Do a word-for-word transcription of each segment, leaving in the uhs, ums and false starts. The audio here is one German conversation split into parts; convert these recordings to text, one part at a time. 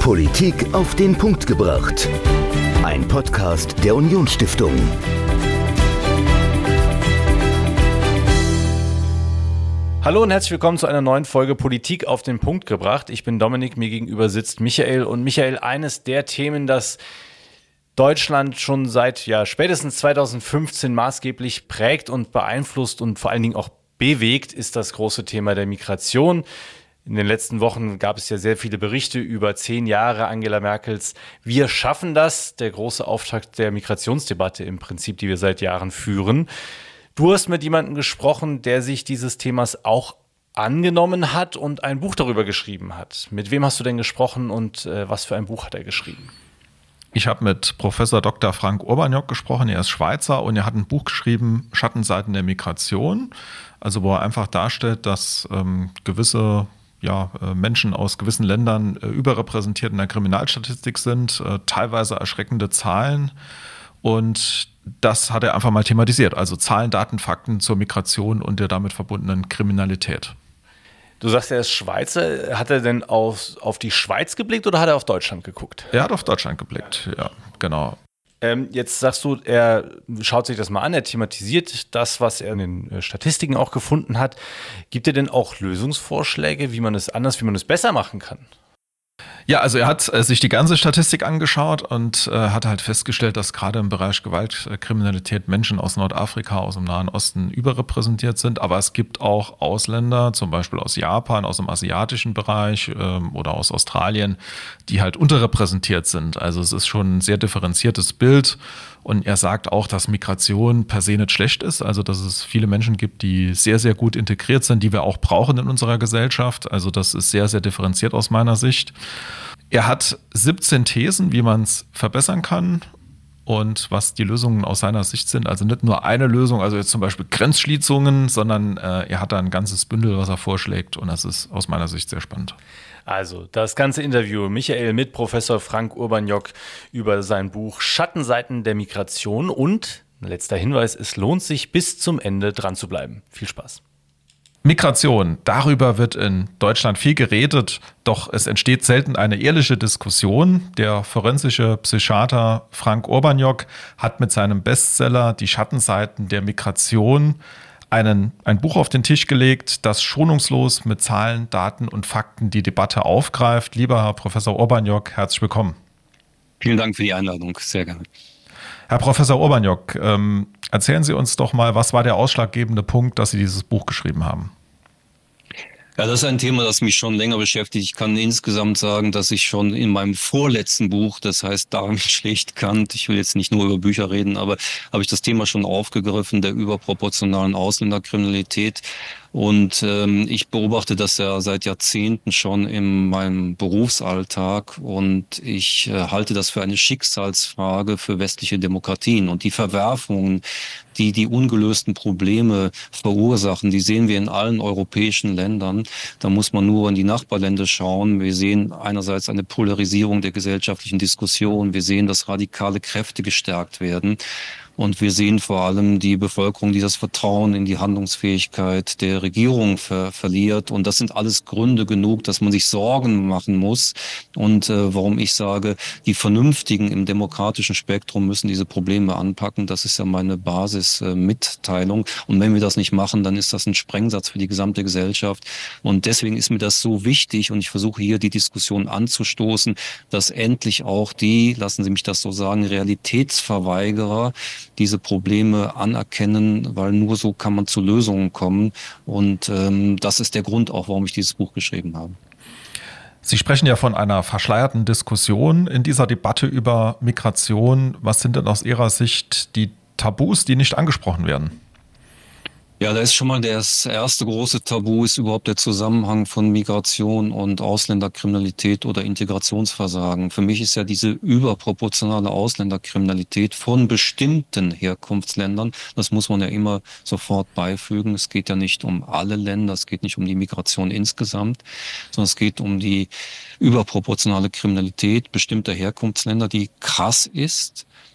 Politik auf den Punkt gebracht. Ein Podcast der Unionsstiftung. Hallo und herzlich willkommen zu einer neuen Folge Politik auf den Punkt gebracht. Ich bin Dominik, mir gegenüber sitzt Michael. Und Michael, eines der Themen, das Deutschland schon seit ja, spätestens zweitausendfünfzehn maßgeblich prägt und beeinflusst und vor allen Dingen auch bewegt, ist das große Thema der Migration. In den letzten Wochen gab es ja sehr viele Berichte über zehn Jahre Angela Merkels Wir schaffen das, der große Auftakt der Migrationsdebatte im Prinzip, die wir seit Jahren führen. Du hast mit jemandem gesprochen, der sich dieses Themas auch angenommen hat und ein Buch darüber geschrieben hat. Mit wem hast du denn gesprochen und äh, was für ein Buch hat er geschrieben? Ich habe mit Professor Doktor Frank Urbaniok gesprochen, er ist Schweizer und er hat ein Buch geschrieben, Schattenseiten der Migration, also wo er einfach darstellt, dass ähm, gewisse ja, Menschen aus gewissen Ländern äh, überrepräsentiert in der Kriminalstatistik sind, äh, teilweise erschreckende Zahlen. Und das hat er einfach mal thematisiert, also Zahlen, Daten, Fakten zur Migration und der damit verbundenen Kriminalität. Du sagst, er ist Schweizer. Hat er denn auf, auf die Schweiz geblickt oder hat er auf Deutschland geguckt? Er hat auf Deutschland geblickt, ja, genau. Ähm, jetzt sagst du, er schaut sich das mal an, er thematisiert das, was er in den Statistiken auch gefunden hat. Gibt er denn auch Lösungsvorschläge, wie man es anders, wie man es besser machen kann? Ja, also er hat äh, sich die ganze Statistik angeschaut und äh, hat halt festgestellt, dass gerade im Bereich Gewaltkriminalität Menschen aus Nordafrika, aus dem Nahen Osten überrepräsentiert sind. Aber es gibt auch Ausländer, zum Beispiel aus Japan, aus dem asiatischen Bereich ähm, oder aus Australien, die halt unterrepräsentiert sind. Also es ist schon ein sehr differenziertes Bild. Und er sagt auch, dass Migration per se nicht schlecht ist, also dass es viele Menschen gibt, die sehr, sehr gut integriert sind, die wir auch brauchen in unserer Gesellschaft. Also das ist sehr, sehr differenziert aus meiner Sicht. Er hat siebzehn Thesen, wie man es verbessern kann und was die Lösungen aus seiner Sicht sind. Also nicht nur eine Lösung, also jetzt zum Beispiel Grenzschließungen, sondern äh, er hat da ein ganzes Bündel, was er vorschlägt und das ist aus meiner Sicht sehr spannend. Also, das ganze Interview Michael mit Professor Frank Urbaniok über sein Buch Schattenseiten der Migration und, letzter Hinweis, es lohnt sich bis zum Ende dran zu bleiben. Viel Spaß. Migration, darüber wird in Deutschland viel geredet, doch es entsteht selten eine ehrliche Diskussion. Der forensische Psychiater Frank Urbaniok hat mit seinem Bestseller Die Schattenseiten der Migration Einen, ein Buch auf den Tisch gelegt, das schonungslos mit Zahlen, Daten und Fakten die Debatte aufgreift. Lieber Herr Professor Urbaniok, herzlich willkommen. Vielen Dank für die Einladung, sehr gerne. Herr Professor Urbaniok, ähm, erzählen Sie uns doch mal, was war der ausschlaggebende Punkt, dass Sie dieses Buch geschrieben haben? Ja, das ist ein Thema, das mich schon länger beschäftigt. Ich kann insgesamt sagen, dass ich schon in meinem vorletzten Buch, das heißt Darum schlecht kannt, ich will jetzt nicht nur über Bücher reden, aber habe ich das Thema schon aufgegriffen, der überproportionalen Ausländerkriminalität. Und ähm, ich beobachte das ja seit Jahrzehnten schon in meinem Berufsalltag und ich äh, halte das für eine Schicksalsfrage für westliche Demokratien. Und die Verwerfungen, die die ungelösten Probleme verursachen, die sehen wir in allen europäischen Ländern. Da muss man nur in die Nachbarländer schauen. Wir sehen einerseits eine Polarisierung der gesellschaftlichen Diskussion. Wir sehen, dass radikale Kräfte gestärkt werden. Und wir sehen vor allem die Bevölkerung, die das Vertrauen in die Handlungsfähigkeit der Regierung ver- verliert. Und das sind alles Gründe genug, dass man sich Sorgen machen muss. Und äh, warum ich sage, die Vernünftigen im demokratischen Spektrum müssen diese Probleme anpacken. Das ist ja meine Basismitteilung. Äh, Und wenn wir das nicht machen, dann ist das ein Sprengsatz für die gesamte Gesellschaft. Und deswegen ist mir das so wichtig. Und ich versuche hier die Diskussion anzustoßen, dass endlich auch die, lassen Sie mich das so sagen, Realitätsverweigerer diese Probleme anerkennen, weil nur so kann man zu Lösungen kommen. Und ähm, das ist der Grund auch, warum ich dieses Buch geschrieben habe. Sie sprechen ja von einer verschleierten Diskussion in dieser Debatte über Migration. Was sind denn aus Ihrer Sicht die Tabus, die nicht angesprochen werden? Ja, da ist schon mal das erste große Tabu, ist überhaupt der Zusammenhang von Migration und Ausländerkriminalität oder Integrationsversagen. Für mich ist ja diese überproportionale Ausländerkriminalität von bestimmten Herkunftsländern, das muss man ja immer sofort beifügen. Es geht ja nicht um alle Länder, es geht nicht um die Migration insgesamt, sondern es geht um die überproportionale Kriminalität bestimmter Herkunftsländer, die krass ist,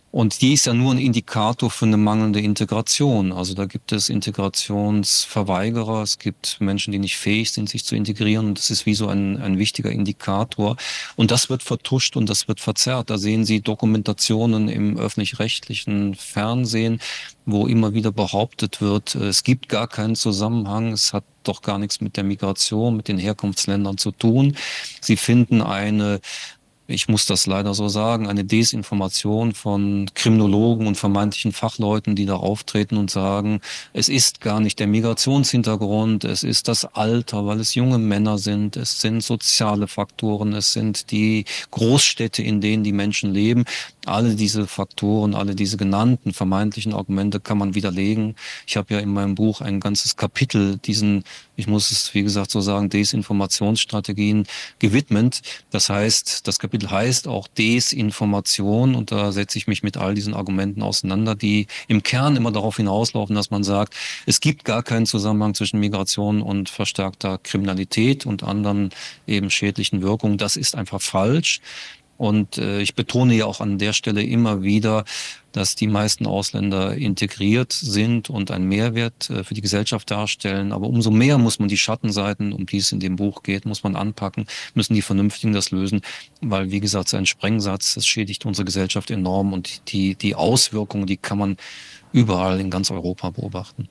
Und die ist ja nur ein Indikator für eine mangelnde Integration. Also da gibt es Integrationsverweigerer, es gibt Menschen, die nicht fähig sind, sich zu integrieren. Und das ist wie so ein, ein wichtiger Indikator. Und das wird vertuscht und das wird verzerrt. Da sehen Sie Dokumentationen im öffentlich-rechtlichen Fernsehen, wo immer wieder behauptet wird, es gibt gar keinen Zusammenhang, es hat doch gar nichts mit der Migration, mit den Herkunftsländern zu tun. Sie finden eine Ich muss das leider so sagen, eine Desinformation von Kriminologen und vermeintlichen Fachleuten, die da auftreten und sagen, es ist gar nicht der Migrationshintergrund, es ist das Alter, weil es junge Männer sind, es sind soziale Faktoren, es sind die Großstädte, in denen die Menschen leben. Alle diese Faktoren, alle diese genannten vermeintlichen Argumente kann man widerlegen. Ich habe ja in meinem Buch ein ganzes Kapitel diesen, ich muss es wie gesagt so sagen, Desinformationsstrategien gewidmet. Das heißt, das Kapitel heißt auch Desinformation und da setze ich mich mit all diesen Argumenten auseinander, die im Kern immer darauf hinauslaufen, dass man sagt, es gibt gar keinen Zusammenhang zwischen Migration und verstärkter Kriminalität und anderen eben schädlichen Wirkungen. Das ist einfach falsch. Und äh, ich betone ja auch an der Stelle immer wieder, dass die meisten Ausländer integriert sind und einen Mehrwert äh, für die Gesellschaft darstellen. Aber umso mehr muss man die Schattenseiten, um die es in dem Buch geht, muss man anpacken, müssen die Vernünftigen das lösen. Weil, wie gesagt, so ein Sprengsatz, das schädigt unsere Gesellschaft enorm und die, die Auswirkungen, die kann man überall in ganz Europa beobachten.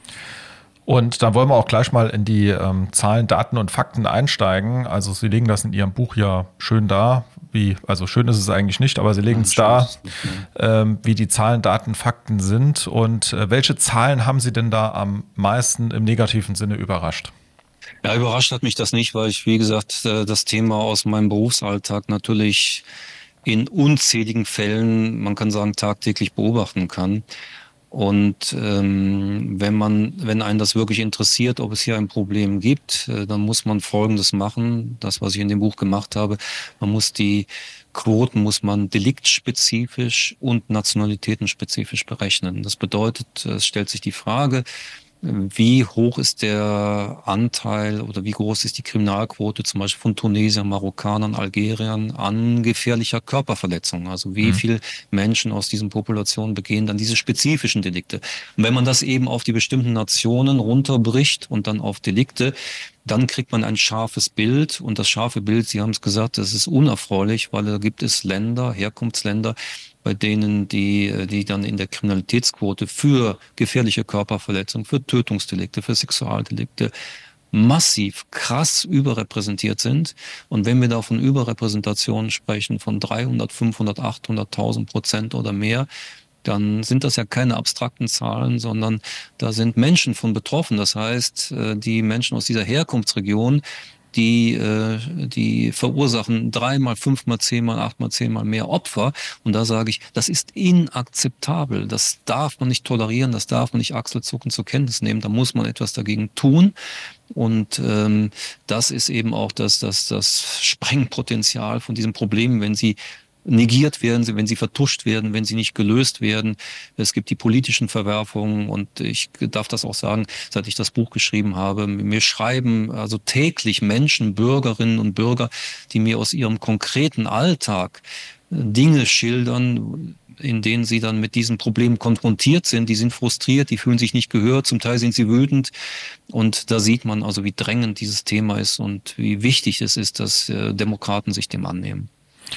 Und dann wollen wir auch gleich mal in die ähm, Zahlen, Daten und Fakten einsteigen. Also Sie legen das in Ihrem Buch ja schön dar, wie, also schön ist es eigentlich nicht, aber Sie legen es dar, ähm, wie die Zahlen, Daten, Fakten sind. Und äh, welche Zahlen haben Sie denn da am meisten im negativen Sinne überrascht? Ja, überrascht hat mich das nicht, weil ich, wie gesagt, das Thema aus meinem Berufsalltag natürlich in unzähligen Fällen, man kann sagen, tagtäglich beobachten kann. Und ähm, wenn man, wenn einen das wirklich interessiert, ob es hier ein Problem gibt, äh, dann muss man Folgendes machen. Das, was ich in dem Buch gemacht habe, man muss die Quoten muss man deliktspezifisch und nationalitätenspezifisch berechnen. Das bedeutet, es stellt sich die Frage, wie hoch ist der Anteil oder wie groß ist die Kriminalquote zum Beispiel von Tunesiern, Marokkanern, Algeriern an gefährlicher Körperverletzung? Also wie mhm. viele Menschen aus diesen Populationen begehen dann diese spezifischen Delikte? Und wenn man das eben auf die bestimmten Nationen runterbricht und dann auf Delikte, dann kriegt man ein scharfes Bild. Und das scharfe Bild, Sie haben es gesagt, das ist unerfreulich, weil da gibt es Länder, Herkunftsländer, bei denen die, die dann in der Kriminalitätsquote für gefährliche Körperverletzung, für Tötungsdelikte, für Sexualdelikte massiv krass überrepräsentiert sind. Und wenn wir da von Überrepräsentationen sprechen von dreihundert, fünfhundert, achthunderttausend Prozent oder mehr, dann sind das ja keine abstrakten Zahlen, sondern da sind Menschen von betroffen. Das heißt, die Menschen aus dieser Herkunftsregion, die die verursachen dreimal, fünfmal, zehnmal, achtmal, zehnmal mehr Opfer. Und da sage ich, das ist inakzeptabel. Das darf man nicht tolerieren, das darf man nicht achselzuckend zur Kenntnis nehmen. Da muss man etwas dagegen tun. Und ähm, das ist eben auch das, das, das Sprengpotenzial von diesem Problem, wenn sie negiert werden, wenn sie vertuscht werden, wenn sie nicht gelöst werden. Es gibt die politischen Verwerfungen und ich darf das auch sagen, seit ich das Buch geschrieben habe, mir schreiben also täglich Menschen, Bürgerinnen und Bürger, die mir aus ihrem konkreten Alltag Dinge schildern, in denen sie dann mit diesen Problemen konfrontiert sind. Die sind frustriert, die fühlen sich nicht gehört, zum Teil sind sie wütend. Und da sieht man also, wie drängend dieses Thema ist und wie wichtig es ist, dass Demokraten sich dem annehmen.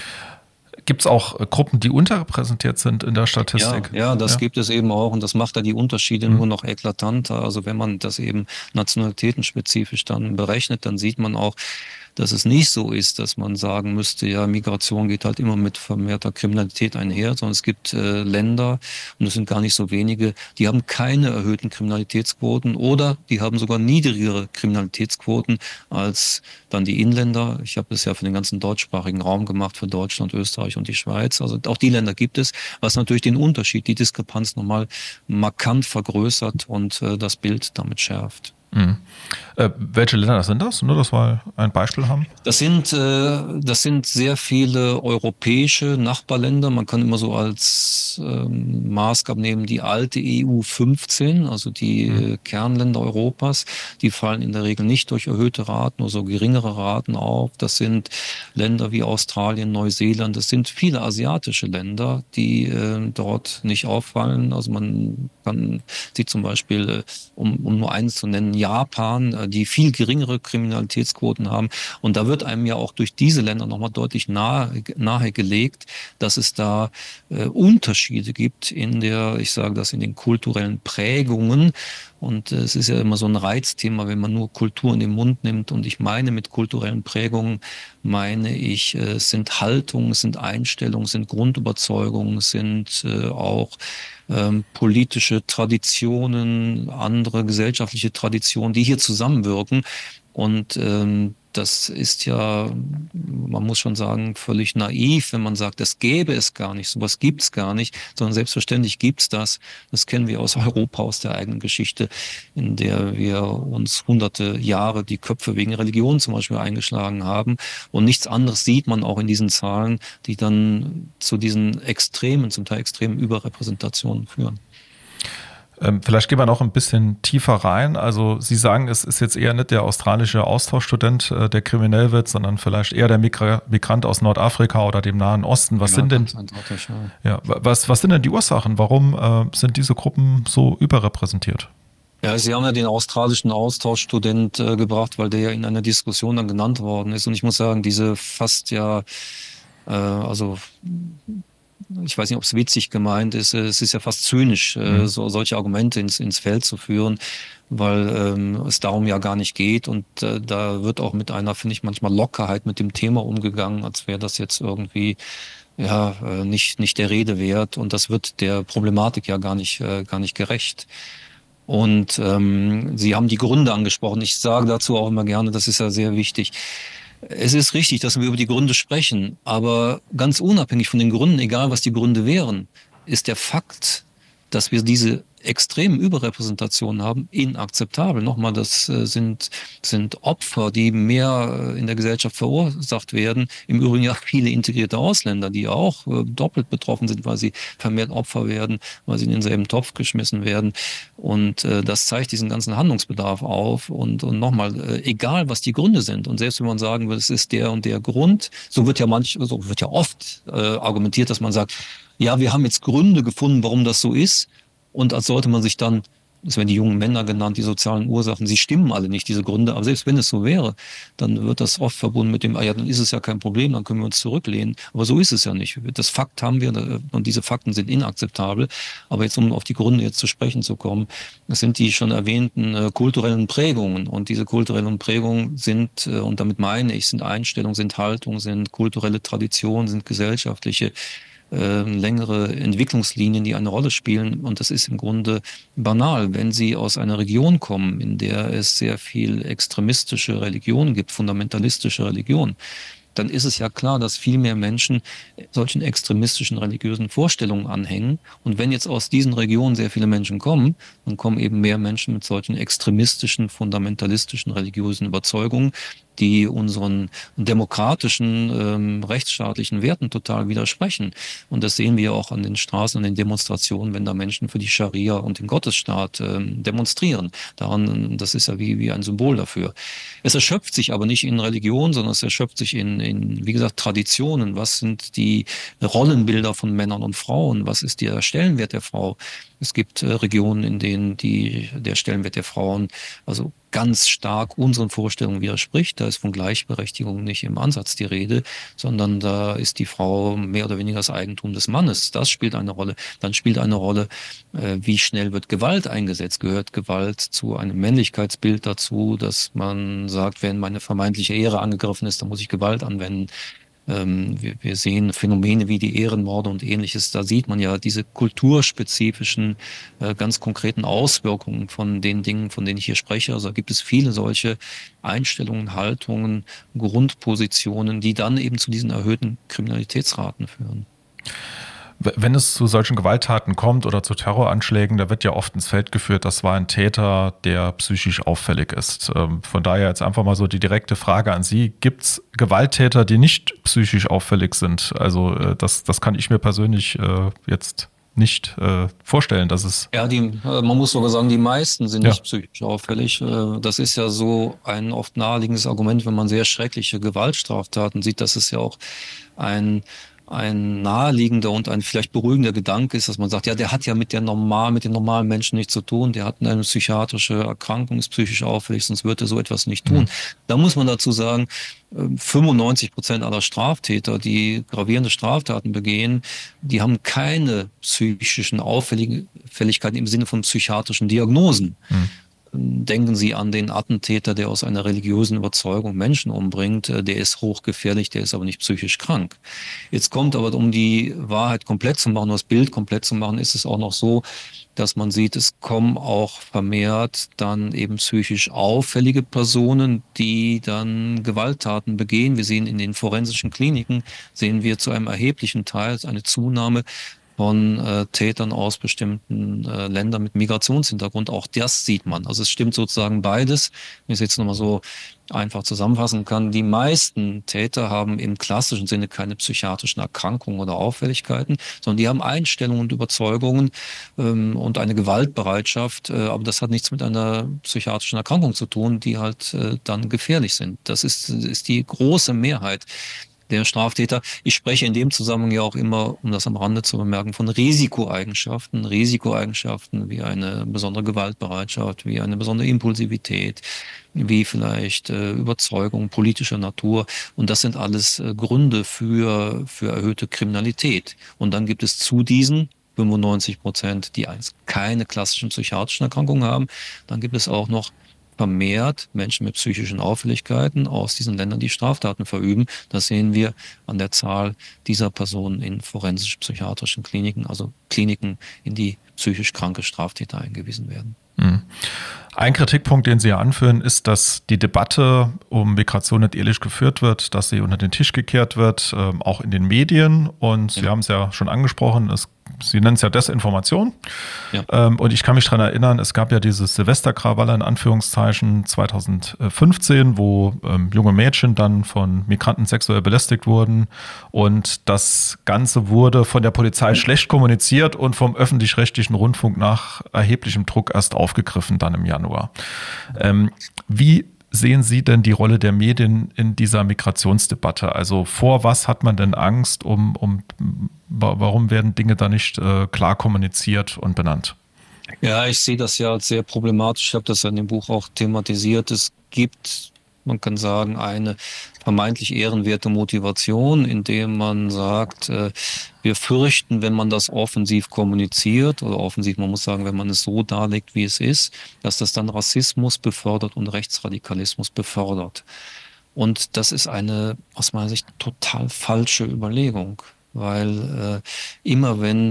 Gibt es auch Gruppen, die unterrepräsentiert sind in der Statistik? Ja, ja das ja. gibt es eben auch und das macht da die Unterschiede mhm. nur noch eklatanter. Also wenn man das eben nationalitätenspezifisch dann berechnet, dann sieht man auch, dass es nicht so ist, dass man sagen müsste, ja, Migration geht halt immer mit vermehrter Kriminalität einher, sondern es gibt äh, Länder, und es sind gar nicht so wenige, die haben keine erhöhten Kriminalitätsquoten oder die haben sogar niedrigere Kriminalitätsquoten als dann die Inländer. Ich habe das ja für den ganzen deutschsprachigen Raum gemacht, für Deutschland, Österreich und die Schweiz. Also auch die Länder gibt es, was natürlich den Unterschied, die Diskrepanz nochmal markant vergrößert und äh, das Bild damit schärft. Mhm. Äh, welche Länder sind das? Nur, dass wir ein Beispiel haben. Das sind, äh, das sind sehr viele europäische Nachbarländer. Man kann immer so als ähm, Maßstab nehmen die alte E U fünfzehn, also die Mhm. äh, Kernländer Europas. Die fallen in der Regel nicht durch erhöhte Raten, nur so geringere Raten auf. Das sind Länder wie Australien, Neuseeland. Das sind viele asiatische Länder, die äh, dort nicht auffallen. Also man kann sie zum Beispiel, äh, um, um nur eines zu nennen, Japan, äh, die viel geringere Kriminalitätsquoten haben. Und da wird einem ja auch durch diese Länder nochmal deutlich nahe, nahegelegt, dass es da äh, Unterschiede gibt in der, ich sage das, in den kulturellen Prägungen. Und äh, es ist ja immer so ein Reizthema, wenn man nur Kultur in den Mund nimmt. Und ich meine mit kulturellen Prägungen, meine ich, äh, es sind Haltungen, es sind Einstellungen, es sind Grundüberzeugungen, es sind äh, auch ähm, politische Traditionen, andere gesellschaftliche Traditionen, die hier zusammenwirken. Und ähm, das ist ja, man muss schon sagen, völlig naiv, wenn man sagt, das gäbe es gar nicht, sowas gibt's gar nicht, sondern selbstverständlich gibt's das. Das kennen wir aus Europa, aus der eigenen Geschichte, in der wir uns hunderte Jahre die Köpfe wegen Religion zum Beispiel eingeschlagen haben. Und nichts anderes sieht man auch in diesen Zahlen, die dann zu diesen extremen, zum Teil extremen Überrepräsentationen führen. Ähm, vielleicht gehen wir noch ein bisschen tiefer rein. Also Sie sagen, es ist jetzt eher nicht der australische Austauschstudent, äh, der kriminell wird, sondern vielleicht eher der Migra- Migrant aus Nordafrika oder dem Nahen Osten. Was Ja, sind denn, ganz eindeutig, ja. ja, was, was sind denn die Ursachen? Warum äh, sind diese Gruppen so überrepräsentiert? Ja, Sie haben ja den australischen Austauschstudent äh, gebracht, weil der ja in einer Diskussion dann genannt worden ist. Und ich muss sagen, diese fast ja, äh, also ich weiß nicht, ob es witzig gemeint ist, es ist ja fast zynisch, äh, so solche Argumente ins, ins Feld zu führen, weil ähm, es darum ja gar nicht geht. Und äh, da wird auch mit einer, finde ich, manchmal Lockerheit mit dem Thema umgegangen, als wäre das jetzt irgendwie ja äh, nicht nicht der Rede wert. Und das wird der Problematik ja gar nicht äh, gar nicht gerecht. Und ähm, Sie haben die Gründe angesprochen. Ich sage dazu auch immer gerne, das ist ja sehr wichtig. Es ist richtig, dass wir über die Gründe sprechen, aber ganz unabhängig von den Gründen, egal was die Gründe wären, ist der Fakt, dass wir diese extremen Überrepräsentationen haben, inakzeptabel. Nochmal, das äh, sind, sind Opfer, die mehr äh, in der Gesellschaft verursacht werden. Im Übrigen ja viele integrierte Ausländer, die auch äh, doppelt betroffen sind, weil sie vermehrt Opfer werden, weil sie in denselben Topf geschmissen werden. Und äh, das zeigt diesen ganzen Handlungsbedarf auf. Und, und nochmal, äh, egal was die Gründe sind, und selbst wenn man sagen will, es ist der und der Grund, so wird ja manch, so wird ja oft äh, argumentiert, dass man sagt, ja, wir haben jetzt Gründe gefunden, warum das so ist. Und als sollte man sich dann, es werden die jungen Männer genannt, die sozialen Ursachen, sie stimmen alle nicht, diese Gründe. Aber selbst wenn es so wäre, dann wird das oft verbunden mit dem, ah ja, dann ist es ja kein Problem, dann können wir uns zurücklehnen. Aber so ist es ja nicht. Das Fakt haben wir und diese Fakten sind inakzeptabel. Aber jetzt, um auf die Gründe jetzt zu sprechen zu kommen, das sind die schon erwähnten äh, kulturellen Prägungen. Und diese kulturellen Prägungen sind, äh, und damit meine ich, sind Einstellungen, sind Haltungen, sind kulturelle Traditionen, sind gesellschaftliche Äh, längere Entwicklungslinien, die eine Rolle spielen. Und das ist im Grunde banal. Wenn Sie aus einer Region kommen, in der es sehr viel extremistische Religion gibt, fundamentalistische Religion, dann ist es ja klar, dass viel mehr Menschen solchen extremistischen religiösen Vorstellungen anhängen. Und wenn jetzt aus diesen Regionen sehr viele Menschen kommen, dann kommen eben mehr Menschen mit solchen extremistischen, fundamentalistischen religiösen Überzeugungen, die unseren demokratischen, ähm, rechtsstaatlichen Werten total widersprechen. Und das sehen wir auch an den Straßen, an den Demonstrationen, wenn da Menschen für die Scharia und den Gottesstaat ähm, demonstrieren. Daran, das ist ja wie, wie ein Symbol dafür. Es erschöpft sich aber nicht in Religion, sondern es erschöpft sich in, in, wie gesagt, Traditionen. Was sind die Rollenbilder von Männern und Frauen? Was ist der Stellenwert der Frau? Es gibt äh, Regionen, in denen die, der Stellenwert der Frauen also ganz stark unseren Vorstellungen widerspricht. Da ist von Gleichberechtigung nicht im Ansatz die Rede, sondern da ist die Frau mehr oder weniger das Eigentum des Mannes. Das spielt eine Rolle. Dann spielt eine Rolle, äh, wie schnell wird Gewalt eingesetzt. Gehört Gewalt zu einem Männlichkeitsbild dazu, dass man sagt, wenn meine vermeintliche Ehre angegriffen ist, dann muss ich Gewalt anwenden. Wir, wir sehen Phänomene wie die Ehrenmorde und Ähnliches. Da sieht man ja diese kulturspezifischen, ganz konkreten Auswirkungen von den Dingen, von denen ich hier spreche. Also da gibt es viele solche Einstellungen, Haltungen, Grundpositionen, die dann eben zu diesen erhöhten Kriminalitätsraten führen. Wenn es zu solchen Gewalttaten kommt oder zu Terroranschlägen, da wird ja oft ins Feld geführt, das war ein Täter, der psychisch auffällig ist. Von daher jetzt einfach mal so die direkte Frage an Sie. Gibt es Gewalttäter, die nicht psychisch auffällig sind? Also das, das kann ich mir persönlich jetzt nicht äh, vorstellen, dass es... Ja, die, man muss sogar sagen, die meisten sind ja. nicht psychisch auffällig. Das ist ja so ein oft naheliegendes Argument, wenn man sehr schreckliche Gewaltstraftaten sieht, dass es ja auch ein ein naheliegender und ein vielleicht beruhigender Gedanke ist, dass man sagt, ja, der hat ja mit der normal, mit den normalen Menschen nichts zu tun, der hat eine psychiatrische Erkrankung, ist psychisch auffällig, sonst würde er so etwas nicht tun. Mhm. Da muss man dazu sagen, fünfundneunzig Prozent aller Straftäter, die gravierende Straftaten begehen, die haben keine psychischen Auffälligkeiten im Sinne von psychiatrischen Diagnosen. Mhm. Denken Sie an den Attentäter, der aus einer religiösen Überzeugung Menschen umbringt. Der ist hochgefährlich, der ist aber nicht psychisch krank. Jetzt kommt aber, um die Wahrheit komplett zu machen, das Bild komplett zu machen, ist es auch noch so, dass man sieht, es kommen auch vermehrt dann eben psychisch auffällige Personen, die dann Gewalttaten begehen. Wir sehen in den forensischen Kliniken, sehen wir zu einem erheblichen Teil eine Zunahme von äh, Tätern aus bestimmten äh, Ländern mit Migrationshintergrund. Auch das sieht man. Also es stimmt sozusagen beides. Wenn ich es jetzt nochmal so einfach zusammenfassen kann, die meisten Täter haben im klassischen Sinne keine psychiatrischen Erkrankungen oder Auffälligkeiten, sondern die haben Einstellungen und Überzeugungen ähm, und eine Gewaltbereitschaft, äh, aber das hat nichts mit einer psychiatrischen Erkrankung zu tun, die halt äh, dann gefährlich sind. Das ist, ist die große Mehrheit der Straftäter. Ich spreche in dem Zusammenhang ja auch immer, um das am Rande zu bemerken, von Risikoeigenschaften. Risikoeigenschaften wie eine besondere Gewaltbereitschaft, wie eine besondere Impulsivität, wie vielleicht äh, Überzeugung politischer Natur. Und das sind alles äh, Gründe für, für erhöhte Kriminalität. Und dann gibt es zu diesen fünfundneunzig Prozent, die keine klassischen psychiatrischen Erkrankungen haben. Dann gibt es auch noch vermehrt Menschen mit psychischen Auffälligkeiten aus diesen Ländern, die Straftaten verüben. Das sehen wir an der Zahl dieser Personen in forensisch-psychiatrischen Kliniken, also Kliniken, in die psychisch kranke Straftäter eingewiesen werden. Mhm. Ein Kritikpunkt, den Sie ja anführen, ist, dass die Debatte um Migration nicht ehrlich geführt wird, dass sie unter den Tisch gekehrt wird, ähm, auch in den Medien. Und ja. Sie haben es ja schon angesprochen, es Sie nennen es ja Desinformation. Ja. Ähm, und ich kann mich daran erinnern, es gab ja dieses Silvesterkrawalle in Anführungszeichen zwanzig fünfzehn, wo ähm, junge Mädchen dann von Migranten sexuell belästigt wurden. Und das Ganze wurde von der Polizei schlecht kommuniziert und vom öffentlich-rechtlichen Rundfunk nach erheblichem Druck erst aufgegriffen, dann im Januar. Ähm, wie sehen Sie denn die Rolle der Medien in dieser Migrationsdebatte? Also vor was hat man denn Angst, um, um warum werden Dinge da nicht äh, klar kommuniziert und benannt? Ja, ich sehe das ja als sehr problematisch. Ich habe das ja in dem Buch auch thematisiert. Es gibt, man kann sagen, eine vermeintlich ehrenwerte Motivation, indem man sagt, äh, wir fürchten, wenn man das offensiv kommuniziert, oder offensiv, man muss sagen, wenn man es so darlegt, wie es ist, dass das dann Rassismus befördert und Rechtsradikalismus befördert. Und das ist eine, aus meiner Sicht, total falsche Überlegung, weil äh, immer wenn,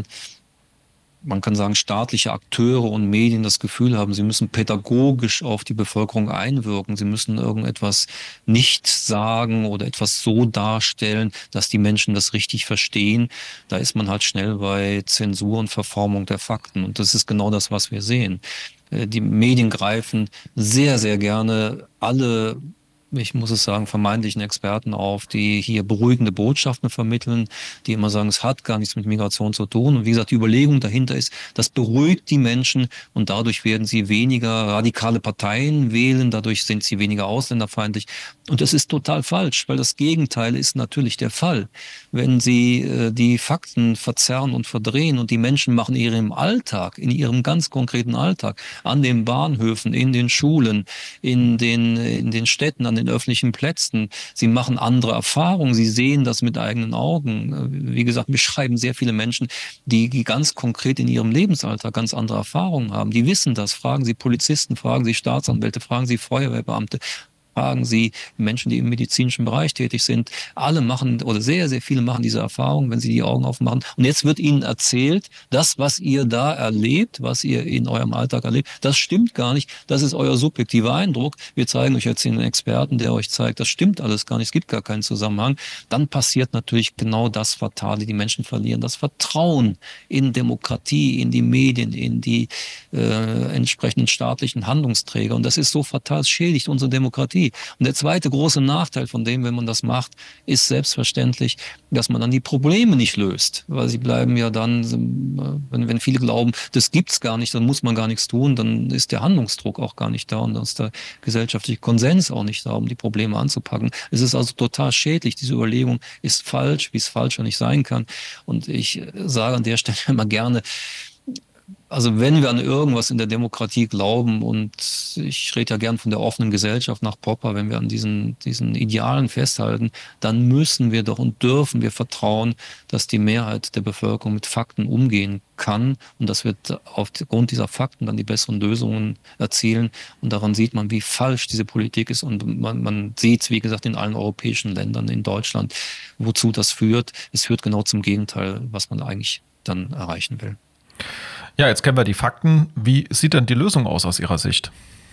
man kann sagen, staatliche Akteure und Medien das Gefühl haben, sie müssen pädagogisch auf die Bevölkerung einwirken, sie müssen irgendetwas nicht sagen oder etwas so darstellen, dass die Menschen das richtig verstehen, da ist man halt schnell bei Zensur und Verformung der Fakten. Und das ist genau das, was wir sehen. Die Medien greifen sehr, sehr gerne alle, ich muss es sagen, vermeintlichen Experten auf, die hier beruhigende Botschaften vermitteln, die immer sagen, es hat gar nichts mit Migration zu tun. Und wie gesagt, die Überlegung dahinter ist, das beruhigt die Menschen und dadurch werden sie weniger radikale Parteien wählen, dadurch sind sie weniger ausländerfeindlich. Und das ist total falsch, weil das Gegenteil ist natürlich der Fall. Wenn sie äh, die Fakten verzerren und verdrehen und die Menschen machen in ihrem Alltag, in ihrem ganz konkreten Alltag, an den Bahnhöfen, in den Schulen, in den, in den Städten, an den öffentlichen Plätzen. Sie machen andere Erfahrungen, sie sehen das mit eigenen Augen. Wie gesagt, wir schreiben sehr viele Menschen, die, die ganz konkret in ihrem Lebensalltag ganz andere Erfahrungen haben. Die wissen das. Fragen Sie Polizisten, fragen Sie Staatsanwälte, fragen Sie Feuerwehrbeamte. fragen Sie Menschen, die im medizinischen Bereich tätig sind. Alle machen, oder sehr, sehr viele machen diese Erfahrung, wenn sie die Augen aufmachen. Und jetzt wird ihnen erzählt, das, was ihr da erlebt, was ihr in eurem Alltag erlebt, das stimmt gar nicht. Das ist euer subjektiver Eindruck. Wir zeigen euch jetzt einen Experten, der euch zeigt, das stimmt alles gar nicht. Es gibt gar keinen Zusammenhang. Dann passiert natürlich genau das Fatale. Die Menschen verlieren das Vertrauen in Demokratie, in die Medien, in die äh, entsprechenden staatlichen Handlungsträger. Und das ist so fatal, es schädigt unsere Demokratie. Und der zweite große Nachteil von dem, wenn man das macht, ist selbstverständlich, dass man dann die Probleme nicht löst. Weil sie bleiben ja dann, wenn, wenn viele glauben, das gibt's gar nicht, dann muss man gar nichts tun, dann ist der Handlungsdruck auch gar nicht da und dann ist der gesellschaftliche Konsens auch nicht da, um die Probleme anzupacken. Es ist also total schädlich. Diese Überlegung ist falsch, wie es falscher nicht sein kann. Und ich sage an der Stelle immer gerne, also wenn wir an irgendwas in der Demokratie glauben, und ich rede ja gern von der offenen Gesellschaft nach Popper, wenn wir an diesen, diesen Idealen festhalten, dann müssen wir doch und dürfen wir vertrauen, dass die Mehrheit der Bevölkerung mit Fakten umgehen kann und dass wir aufgrund dieser Fakten dann die besseren Lösungen erzielen. Und daran sieht man, wie falsch diese Politik ist. Und man, man sieht es, wie gesagt, in allen europäischen Ländern, in Deutschland, wozu das führt. Es führt genau zum Gegenteil, was man eigentlich dann erreichen will. Ja, jetzt kennen wir die Fakten. Wie sieht denn die Lösung aus aus Ihrer Sicht?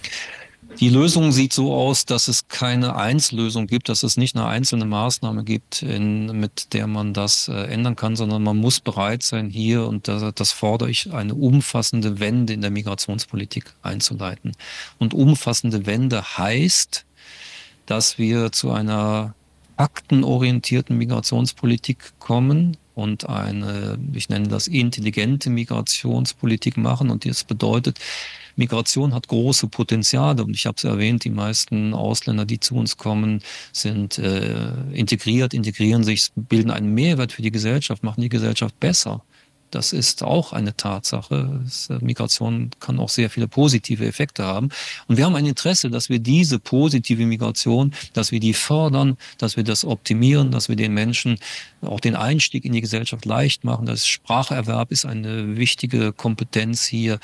Die Lösung sieht so aus, dass es keine Einzellösung gibt, dass es nicht eine einzelne Maßnahme gibt, in, mit der man das äh, ändern kann, sondern man muss bereit sein, hier, und das, das fordere ich, eine umfassende Wende in der Migrationspolitik einzuleiten. Und umfassende Wende heißt, dass wir zu einer faktenorientierten Migrationspolitik kommen und eine, ich nenne das intelligente Migrationspolitik machen. Und das bedeutet, Migration hat große Potenziale. Und ich habe es erwähnt, die meisten Ausländer, die zu uns kommen, sind äh, integriert, integrieren sich, bilden einen Mehrwert für die Gesellschaft, machen die Gesellschaft besser. Das ist auch eine Tatsache. Migration kann auch sehr viele positive Effekte haben. Und wir haben ein Interesse, dass wir diese positive Migration, dass wir die fördern, dass wir das optimieren, dass wir den Menschen auch den Einstieg in die Gesellschaft leicht machen. Das Spracherwerb ist eine wichtige Kompetenz hier.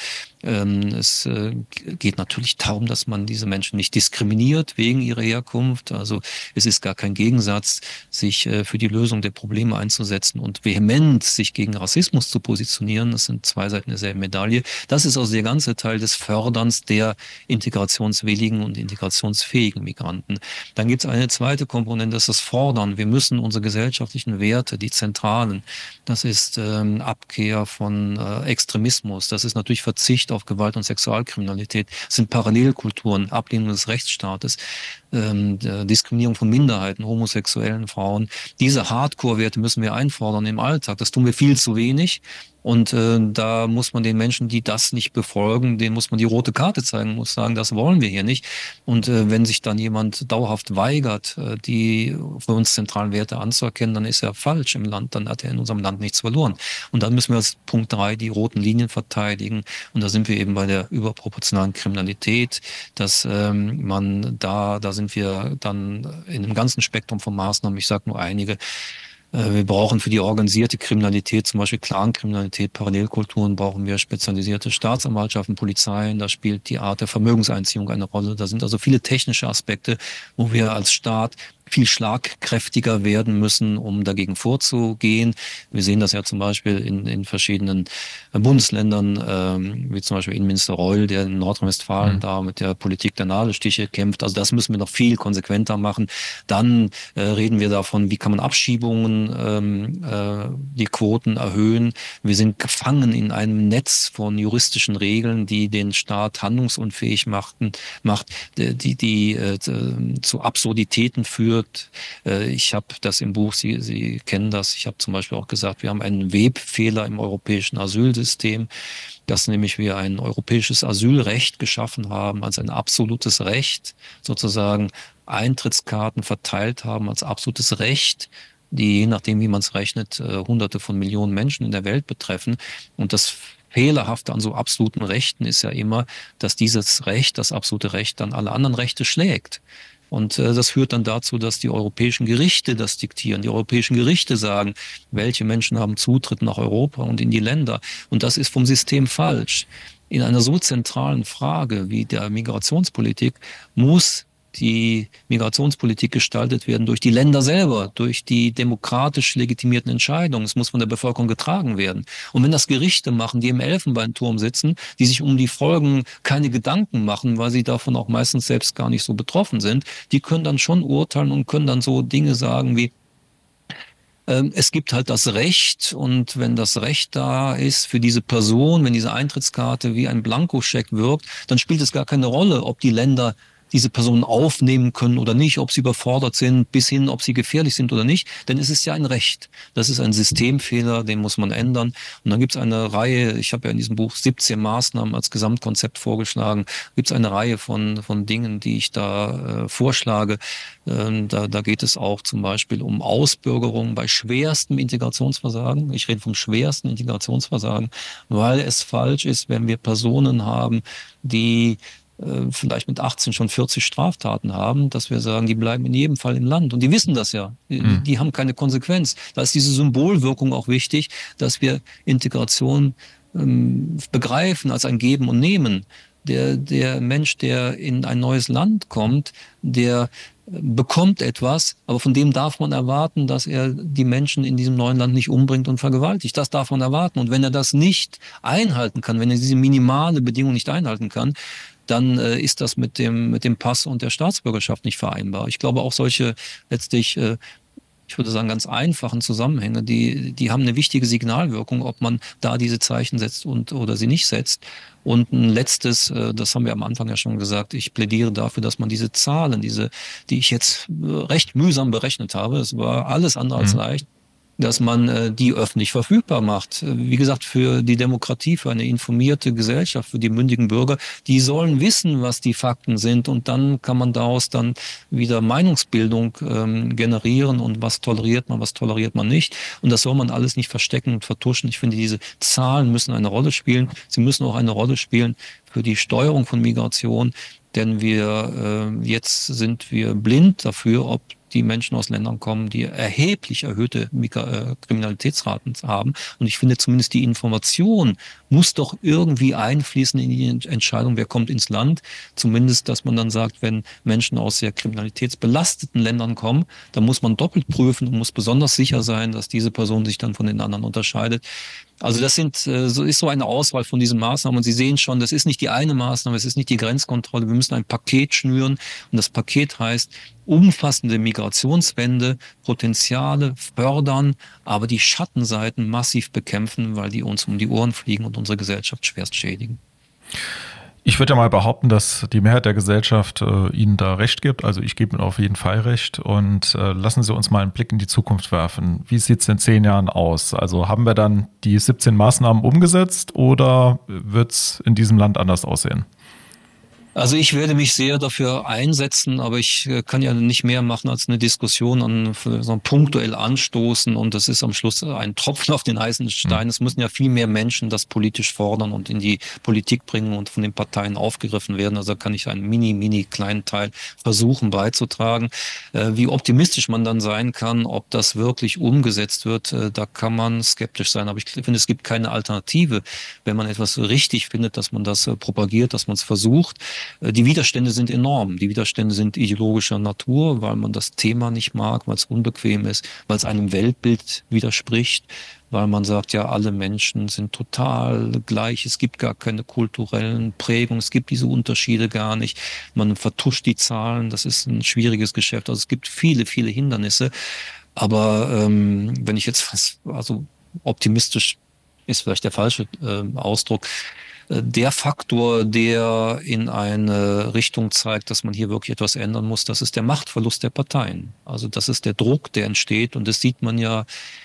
Es geht natürlich darum, dass man diese Menschen nicht diskriminiert wegen ihrer Herkunft. Also es ist gar kein Gegensatz, sich für die Lösung der Probleme einzusetzen und vehement sich gegen Rassismus zu positionieren. Das sind zwei Seiten derselben Medaille. Das ist also der ganze Teil des Förderns der integrationswilligen und integrationsfähigen Migranten. Dann gibt es eine zweite Komponente, das ist das Fordern. Wir müssen unsere gesellschaftlichen Werte, die zentralen, das ist ähm, Abkehr von äh, Extremismus, das ist natürlich Verzicht auf Gewalt und Sexualkriminalität, das sind Parallelkulturen, Ablehnung des Rechtsstaates, ähm, Diskriminierung von Minderheiten, homosexuellen Frauen. Diese Hardcore-Werte müssen wir einfordern im Alltag. Das tun wir viel zu wenig. Und äh, da muss man den Menschen, die das nicht befolgen, denen muss man die rote Karte zeigen, muss sagen, das wollen wir hier nicht. Und äh, wenn sich dann jemand dauerhaft weigert, äh, die für uns zentralen Werte anzuerkennen, dann ist er falsch im Land, dann hat er in unserem Land nichts verloren. Und dann müssen wir als Punkt drei die roten Linien verteidigen. Und da sind wir eben bei der überproportionalen Kriminalität, dass ähm, man da, da sind wir dann in einem ganzen Spektrum von Maßnahmen, ich sage nur einige. Wir brauchen für die organisierte Kriminalität, zum Beispiel Clankriminalität, Parallelkulturen, brauchen wir spezialisierte Staatsanwaltschaften, Polizeien. Da spielt die Art der Vermögenseinziehung eine Rolle. Da sind also viele technische Aspekte, wo wir als Staat viel schlagkräftiger werden müssen, um dagegen vorzugehen. Wir sehen das ja zum Beispiel in, in verschiedenen Bundesländern, ähm, wie zum Beispiel Innenminister Reul, der in Nordrhein-Westfalen mhm. da mit der Politik der Nadelstiche kämpft. Also das müssen wir noch viel konsequenter machen. Dann äh, reden wir davon, wie kann man Abschiebungen, ähm, äh, die Quoten erhöhen. Wir sind gefangen in einem Netz von juristischen Regeln, die den Staat handlungsunfähig machten, macht, die, die äh, zu Absurditäten führen. Ich habe das im Buch, Sie, Sie kennen das, ich habe zum Beispiel auch gesagt, wir haben einen Webfehler im europäischen Asylsystem, dass nämlich wir ein europäisches Asylrecht geschaffen haben, als ein absolutes Recht, sozusagen Eintrittskarten verteilt haben als absolutes Recht, die je nachdem, wie man es rechnet, hunderte von Millionen Menschen in der Welt betreffen. Und das Fehlerhafte an so absoluten Rechten ist ja immer, dass dieses Recht, das absolute Recht, dann alle anderen Rechte schlägt. Und äh, das führt dann dazu, dass die europäischen Gerichte das diktieren. Die europäischen Gerichte sagen, welche Menschen haben Zutritt nach Europa und in die Länder. Und das ist vom System falsch. In einer so zentralen Frage wie der Migrationspolitik muss die Migrationspolitik gestaltet werden durch die Länder selber, durch die demokratisch legitimierten Entscheidungen. Es muss von der Bevölkerung getragen werden. Und wenn das Gerichte machen, die im Elfenbeinturm sitzen, die sich um die Folgen keine Gedanken machen, weil sie davon auch meistens selbst gar nicht so betroffen sind, die können dann schon urteilen und können dann so Dinge sagen wie, es gibt halt das Recht, und wenn das Recht da ist für diese Person, wenn diese Eintrittskarte wie ein Blankoscheck wirkt, dann spielt es gar keine Rolle, ob die Länder diese Personen aufnehmen können oder nicht, ob sie überfordert sind, bis hin, ob sie gefährlich sind oder nicht. Denn es ist ja ein Recht. Das ist ein Systemfehler, den muss man ändern. Und dann gibt es eine Reihe, ich habe ja in diesem Buch siebzehn Maßnahmen als Gesamtkonzept vorgeschlagen, gibt es eine Reihe von, von Dingen, die ich da äh, vorschlage. Ähm, da, da geht es auch zum Beispiel um Ausbürgerung bei schwerstem Integrationsversagen. Ich rede vom schwersten Integrationsversagen, weil es falsch ist, wenn wir Personen haben, die vielleicht mit achtzehn schon vierzig Straftaten haben, dass wir sagen, die bleiben in jedem Fall im Land. Und die wissen das ja. Die, mhm. die haben keine Konsequenz. Da ist diese Symbolwirkung auch wichtig, dass wir Integration ähm, begreifen als ein Geben und Nehmen. Der, der Mensch, der in ein neues Land kommt, der bekommt etwas, aber von dem darf man erwarten, dass er die Menschen in diesem neuen Land nicht umbringt und vergewaltigt. Das darf man erwarten. Und wenn er das nicht einhalten kann, wenn er diese minimale Bedingung nicht einhalten kann, dann äh, ist das mit dem, mit dem Pass und der Staatsbürgerschaft nicht vereinbar. Ich glaube, auch solche letztlich, äh, ich würde sagen, ganz einfachen Zusammenhänge, die, die haben eine wichtige Signalwirkung, ob man da diese Zeichen setzt und oder sie nicht setzt. Und ein letztes, äh, das haben wir am Anfang ja schon gesagt, ich plädiere dafür, dass man diese Zahlen, diese, die ich jetzt recht mühsam berechnet habe, es war alles andere als mhm. leicht, dass man äh, die öffentlich verfügbar macht. Wie gesagt, für die Demokratie, für eine informierte Gesellschaft, für die mündigen Bürger, die sollen wissen, was die Fakten sind, und dann kann man daraus dann wieder Meinungsbildung ähm, generieren, und was toleriert man, was toleriert man nicht. Und das soll man alles nicht verstecken und vertuschen. Ich finde, diese Zahlen müssen eine Rolle spielen. Sie müssen auch eine Rolle spielen für die Steuerung von Migration, denn wir äh, jetzt sind wir blind dafür, ob die Menschen aus Ländern kommen, die erheblich erhöhte Kriminalitätsraten haben. Und ich finde, zumindest die Information muss doch irgendwie einfließen in die Entscheidung, wer kommt ins Land. Zumindest, dass man dann sagt, wenn Menschen aus sehr kriminalitätsbelasteten Ländern kommen, dann muss man doppelt prüfen und muss besonders sicher sein, dass diese Person sich dann von den anderen unterscheidet. Also das sind, so ist so eine Auswahl von diesen Maßnahmen, und Sie sehen schon, das ist nicht die eine Maßnahme, es ist nicht die Grenzkontrolle, wir müssen ein Paket schnüren, und das Paket heißt umfassende Migrationswende, Potenziale fördern, aber die Schattenseiten massiv bekämpfen, weil die uns um die Ohren fliegen und unsere Gesellschaft schwerst schädigen. Ich würde ja mal behaupten, dass die Mehrheit der Gesellschaft äh, Ihnen da recht gibt. Also ich gebe Ihnen auf jeden Fall recht. Und äh, lassen Sie uns mal einen Blick in die Zukunft werfen. Wie sieht es in zehn Jahren aus? Also haben wir dann die siebzehn Maßnahmen umgesetzt, oder wird es in diesem Land anders aussehen? Also ich werde mich sehr dafür einsetzen, aber ich kann ja nicht mehr machen als eine Diskussion an, so punktuell anstoßen, und das ist am Schluss ein Tropfen auf den heißen Stein. Mhm. Es müssen ja viel mehr Menschen das politisch fordern und in die Politik bringen und von den Parteien aufgegriffen werden. Also da kann ich einen mini, mini kleinen Teil versuchen beizutragen. Äh, wie optimistisch man dann sein kann, ob das wirklich umgesetzt wird, äh, da kann man skeptisch sein. Aber ich finde, es gibt keine Alternative, wenn man etwas richtig findet, dass man das äh, propagiert, dass man es versucht. Die Widerstände sind enorm. Die Widerstände sind ideologischer Natur, weil man das Thema nicht mag, weil es unbequem ist, weil es einem Weltbild widerspricht, weil man sagt, ja, alle Menschen sind total gleich, es gibt gar keine kulturellen Prägungen, es gibt diese Unterschiede gar nicht. Man vertuscht die Zahlen, das ist ein schwieriges Geschäft. Also es gibt viele, viele Hindernisse. Aber ähm, wenn ich jetzt was, also optimistisch ist vielleicht der falsche äh, Ausdruck, der Faktor, der in eine Richtung zeigt, dass man hier wirklich etwas ändern muss, das ist der Machtverlust der Parteien. Also das ist der Druck, der entsteht, und das sieht man ja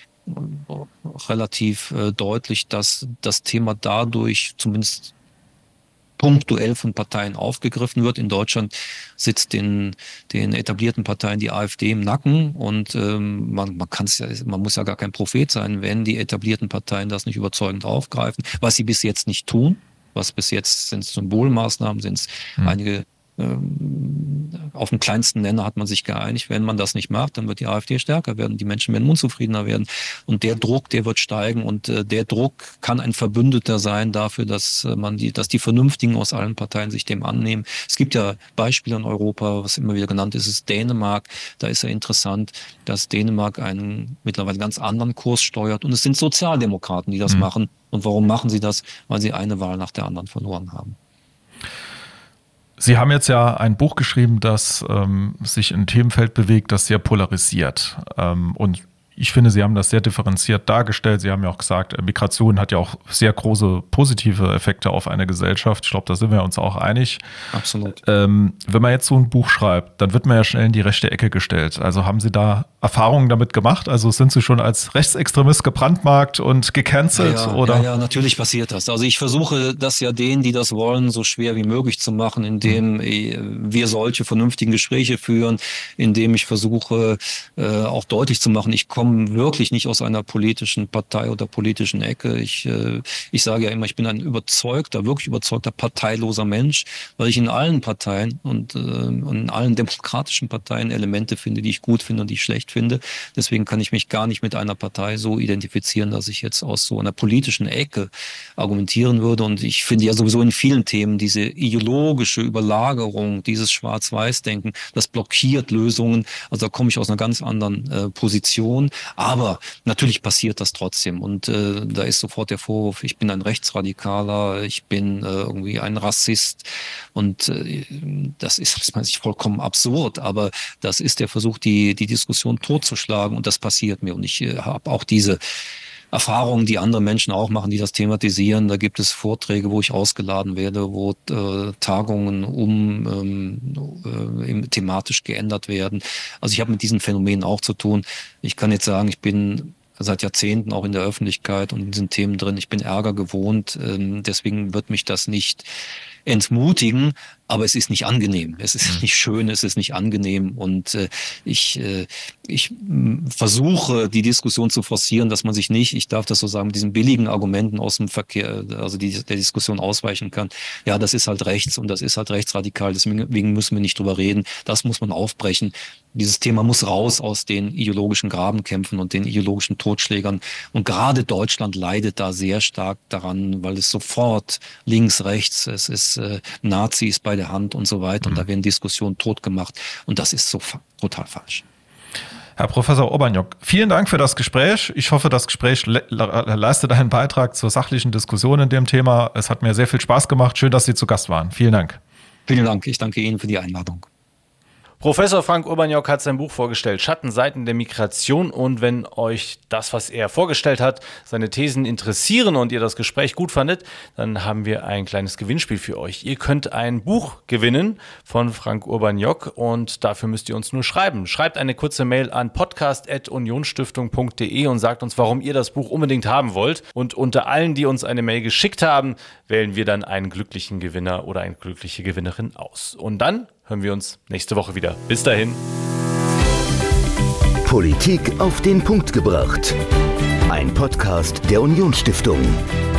relativ deutlich, dass das Thema dadurch zumindest punktuell von Parteien aufgegriffen wird. In Deutschland sitzt den, den etablierten Parteien die AfD im Nacken, und ähm, man, man kann's ja, man muss ja gar kein Prophet sein, wenn die etablierten Parteien das nicht überzeugend aufgreifen, was sie bis jetzt nicht tun. Was bis jetzt sind Symbolmaßnahmen, sind es hm. einige Auf dem kleinsten Nenner hat man sich geeinigt. Wenn man das nicht macht, dann wird die AfD stärker werden. Die Menschen werden unzufriedener werden. Und der Druck, der wird steigen. Und der Druck kann ein Verbündeter sein dafür, dass man die, dass die Vernünftigen aus allen Parteien sich dem annehmen. Es gibt ja Beispiele in Europa, was immer wieder genannt ist, ist Dänemark. Da ist ja interessant, dass Dänemark einen mittlerweile ganz anderen Kurs steuert. Und es sind Sozialdemokraten, die das mhm. machen. Und warum machen sie das? Weil sie eine Wahl nach der anderen verloren haben. Sie haben jetzt ja ein Buch geschrieben, das ähm, sich in ein Themenfeld bewegt, das sehr polarisiert. Ähm, und ich finde, Sie haben das sehr differenziert dargestellt. Sie haben ja auch gesagt, Migration hat ja auch sehr große positive Effekte auf eine Gesellschaft. Ich glaube, da sind wir uns auch einig. Absolut. Ähm, wenn man jetzt so ein Buch schreibt, dann wird man ja schnell in die rechte Ecke gestellt. Also haben Sie da Erfahrungen damit gemacht? Also sind Sie schon als Rechtsextremist gebrandmarkt und gecancelt? Ja, ja, oder? ja, ja, natürlich passiert das. Also ich versuche das ja denen, die das wollen, so schwer wie möglich zu machen, indem mhm. wir solche vernünftigen Gespräche führen, indem ich versuche, äh, auch deutlich zu machen, ich komme wirklich nicht aus einer politischen Partei oder politischen Ecke. Ich, äh, ich sage ja immer, ich bin ein überzeugter, wirklich überzeugter parteiloser Mensch, weil ich in allen Parteien und äh, in allen demokratischen Parteien Elemente finde, die ich gut finde und die ich schlecht finde. Deswegen kann ich mich gar nicht mit einer Partei so identifizieren, dass ich jetzt aus so einer politischen Ecke argumentieren würde. Und ich finde ja sowieso in vielen Themen diese ideologische Überlagerung, dieses Schwarz-Weiß-Denken, das blockiert Lösungen. Also da komme ich aus einer ganz anderen äh, Position. Aber natürlich passiert das trotzdem. Und äh, da ist sofort der Vorwurf, ich bin ein Rechtsradikaler, ich bin äh, irgendwie ein Rassist. Und äh, das ist aus meiner Sicht vollkommen absurd. Aber das ist der Versuch, die, die Diskussion totzuschlagen. Und das passiert mir. Und ich äh, habe auch diese Erfahrungen, die andere Menschen auch machen, die das thematisieren. Da gibt es Vorträge, wo ich ausgeladen werde, wo äh, Tagungen um ähm, äh, thematisch geändert werden. Also ich habe mit diesen Phänomenen auch zu tun. Ich kann jetzt sagen, ich bin seit Jahrzehnten auch in der Öffentlichkeit und in diesen Themen drin. Ich bin Ärger gewohnt. Ähm, deswegen wird mich das nicht entmutigen, aber es ist nicht angenehm. Es ist nicht schön, es ist nicht angenehm. Und äh, ich, äh, ich m, versuche, die Diskussion zu forcieren, dass man sich nicht, ich darf das so sagen, mit diesen billigen Argumenten aus dem Verkehr, also die, der Diskussion ausweichen kann. Ja, das ist halt rechts und das ist halt rechtsradikal. Deswegen müssen wir nicht drüber reden. Das muss man aufbrechen. Dieses Thema muss raus aus den ideologischen Grabenkämpfen und den ideologischen Totschlägern. Und gerade Deutschland leidet da sehr stark daran, weil es sofort links, rechts, es ist äh, Nazis bei der Hand und so weiter. Und da werden Diskussionen totgemacht. Und das ist so fa- total falsch. Herr Professor Urbaniak, vielen Dank für das Gespräch. Ich hoffe, das Gespräch le- le- leistet einen Beitrag zur sachlichen Diskussion in dem Thema. Es hat mir sehr viel Spaß gemacht. Schön, dass Sie zu Gast waren. Vielen Dank. Vielen Dank. Ich danke Ihnen für die Einladung. Professor Frank Urbaniak hat sein Buch vorgestellt, Schattenseiten der Migration. Und wenn euch das, was er vorgestellt hat, seine Thesen interessieren und ihr das Gespräch gut fandet, dann haben wir ein kleines Gewinnspiel für euch. Ihr könnt ein Buch gewinnen von Frank Urbaniak und dafür müsst ihr uns nur schreiben. Schreibt eine kurze Mail an podcast at unionstiftung punkt de und sagt uns, warum ihr das Buch unbedingt haben wollt. Und unter allen, die uns eine Mail geschickt haben, wählen wir dann einen glücklichen Gewinner oder eine glückliche Gewinnerin aus. Und dann hören wir uns nächste Woche wieder. Bis dahin. Politik auf den Punkt gebracht. Ein Podcast der Unionsstiftung.